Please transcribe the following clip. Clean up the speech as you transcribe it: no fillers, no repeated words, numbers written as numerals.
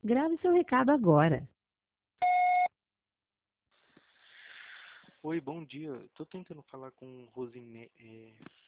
Grave seu recado agora. Oi, bom dia. Tô tentando falar com Rosine...